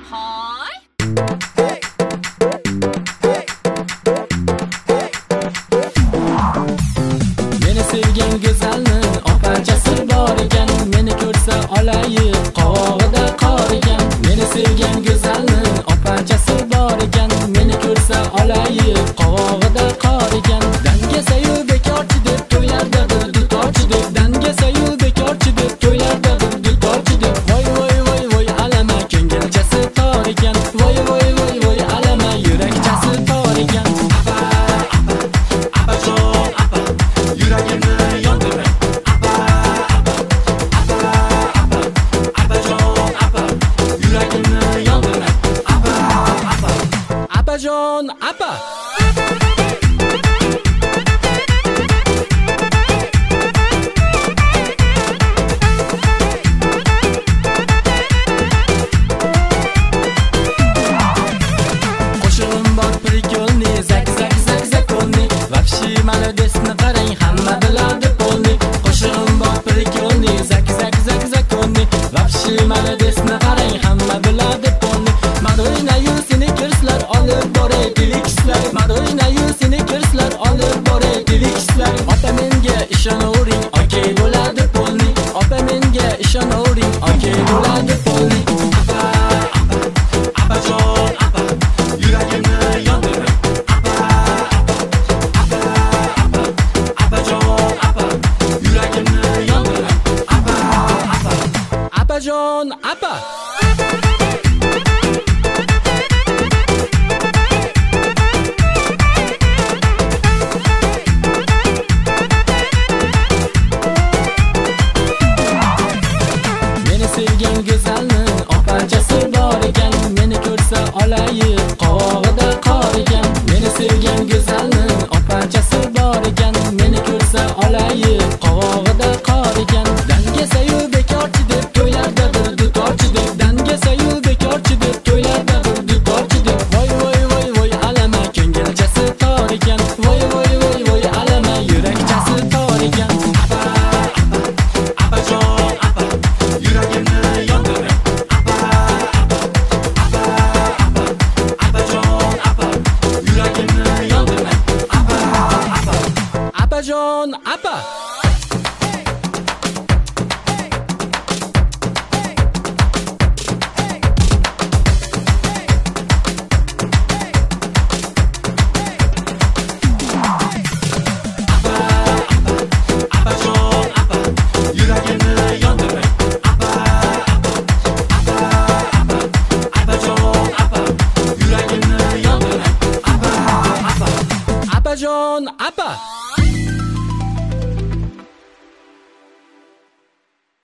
Hoy. Meni sevgan go'zalni opachasi bor ekan, meni ko'rsa olayib qovog'ida qor ekan. Meni sevgan go'zalni opachasi bor ekan, meni ko'rsa olayib qovog'ida qor ekan. Dangasayu bekorchi deb to'ylarda bir dutorchi deb, dangasayu bekorchi deb to'ylarda bir dutorchi deb. Voy voy voy voy alama ko'ngilchasi tor ekan, voy voy voy voy alama yurakchasi tor ekan. Yuragimni yondirma. Yuragimni yondirma. Apajon, apa. Qo'shig'im bor prikolni, zak zak zak zakolni. Vapshi melodiyasini qarang, hamma biladi polni. Qo'shig'im bor prikolni, zak zak zak zakolni. Vapshi melodiyasini qarang, hamma biladi polni. Marojnayu seni kirslar olib boray delikislar. Marojnayu seni kirslar olib boray delikislar. Ota menga ishonavering, okey bo'ladi polni. Opa menga ishonavering, okey bo'ladi polni. Apajon, apa. Yuragimni yondirma. Apajon, apa. Yuragimni yondirma. Apajon, apa. Meni sevgan go'zalni opachasi bor ekan, meni ko'rsa olayib qovog'ida qor ekan. Meni sevgan go'zalni opachasi bor ekan, meni ko'rsa olayib qovog'ida qor ekan. Dangasayu bekorchi deb to'ylarda bir dutorchi deb, dangasayu bekorchi deb to'ylarda bir dutorchi deb. Voy voy voy voy alama ko'ngilchasi tor ekan, voy voy voy voy alama yurakchasi tor ekan. Apajon, apa. Yuragimni yondirma. Apajon, apa. Yuragimni yondirma. Apajon, apa. Apajon, apa. Yuragimni yondirma. Apajon, apa. Yuragimni yondirma. Apajon, apa.